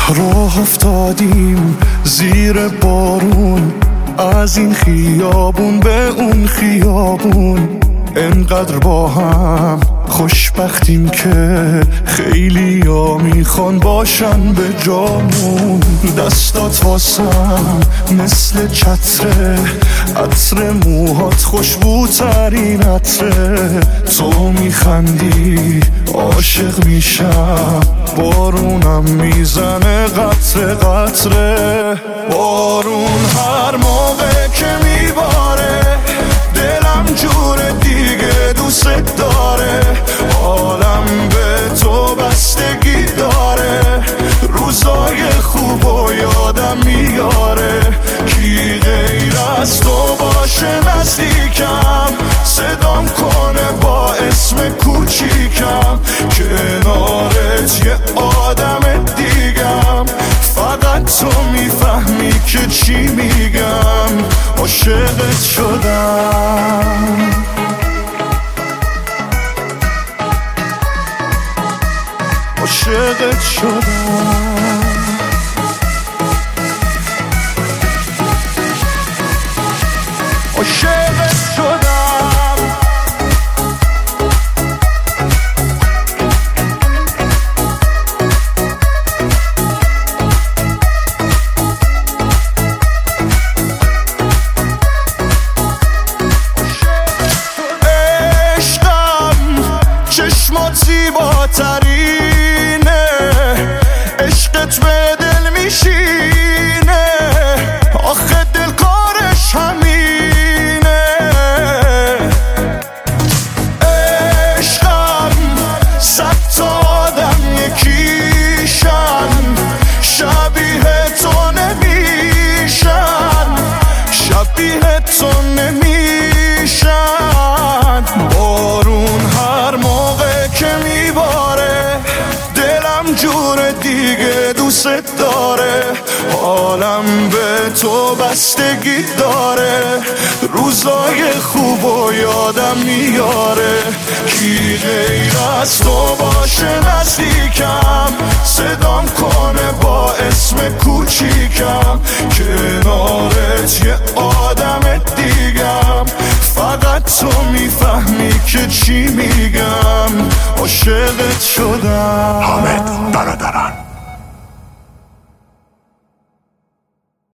راه افتادیم زیر بارون، از این خیابون به اون خیابون. انقدر با هم خوشبختیم که خیلی ها میخوان باشن به جامون. دستات واسم مثل چتره، عطر موهات خوشبوترین عطره. تو میخندی عاشق میشم، بارونم میزنه قطره قطره. بارون هر موقع که میباره دلم جور دیگه دوست داره. عالم به تو بستگی داره، روزای خوب و یادم میاره. کی غیر از تو باشه نزدیکم، صدام کنه با اسم کوچیکم. کنارت یه آدم دیگم، فقط تو میفهمی که چی میگم. عاشقت شدم، عاشقت شدم، عاشقت شدم. چشمات زیباترینه، عشقت به دل میشینه. آخه دل کارش همینه. عشقم صد تا آدم یکیشن، شبیه تو نمیشن، شبیه تو نمیشن. بارون هر موقع که میباره دلم جور دیگه دوست داره. عالم به تو بستگی داره، روزای خوب و یادم میاره. کی غیر از تو باشه نزدیکم، صدام کنه با اسم کوچیکم. کنارت یه آدم دیگم، فقط تو میفهمی که چی میگم. عاشقت شدم.